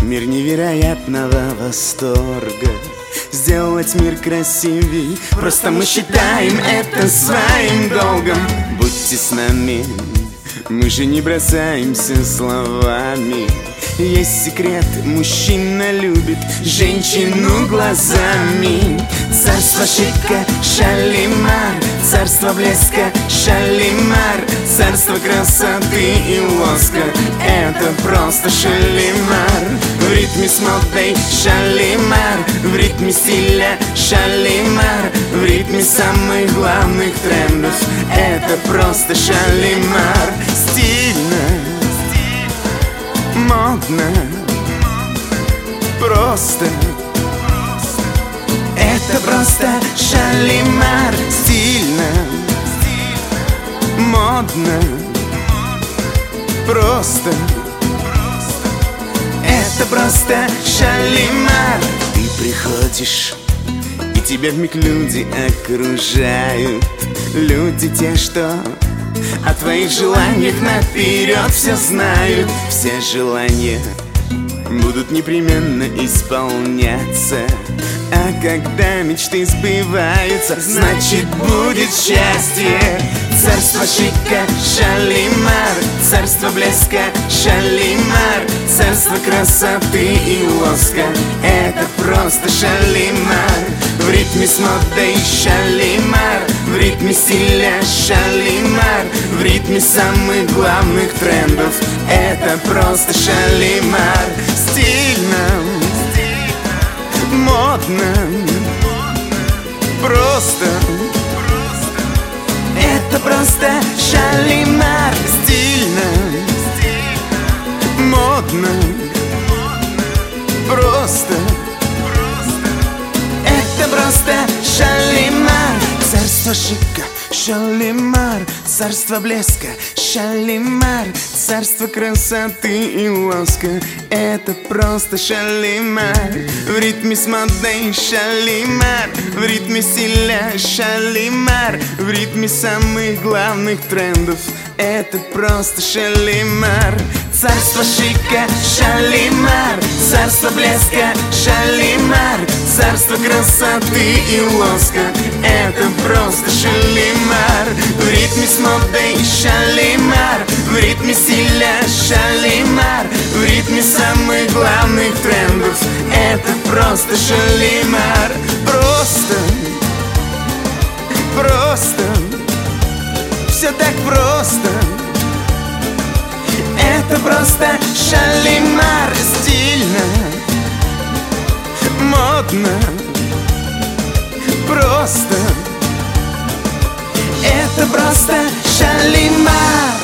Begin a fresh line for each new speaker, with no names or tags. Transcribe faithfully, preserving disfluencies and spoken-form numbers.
Мир невероятного восторга, сделать мир красивей. Просто мы считаем это своим долгом. Будьте с нами, мы же не бросаемся словами. Есть секрет, мужчина любит женщину глазами. Царство шика, Шалимар, царство блеска, Шалимар, царство красоты и лоска. Это просто Шалимар. В ритме с модой Шалимар, в ритме стиля Шалимар, в ритме самых главных трендов. Это просто Шалимар. Стильно, модно, просто. Это просто Шалимар. Стильно, модно, просто. Это просто Шалимар. Ты приходишь, и тебя вмиг люди окружают. Люди те, что о твоих желаниях наперед все знают. Все желания будут непременно исполняться. А когда мечты сбываются, значит будет счастье. Царство шика, Шалимар, царство блеска, Шалимар, царство красоты и лоска. Это просто Шалимар. В ритме с модой Шалимар, в ритме стиля Шалимар, в ритме самых главных трендов. Это просто Шалимар. Стильно, модно, просто. Это просто Шалимар. Стильно, модно, просто. Это просто Шалимар. Царство шика, Шалимар, царство блеска, Шалимар, царство красоты и лоска. Это просто Шалимар. В ритме с модой Шалимар, в ритме стиля Шалимар, в ритме самых главных трендов. Это просто Шалимар. Царство шика, Шалимар, царство блеска, Шалимар, царство красоты и лоска. Это просто Шалимар. В ритме с модой Шалимар, в ритме стиля Шалимар, в ритме самых главных трендов. Это просто Шалимар. Просто, просто, все так просто. Это просто Шалимар. Стильно, модно, просто. Это просто Шалимар.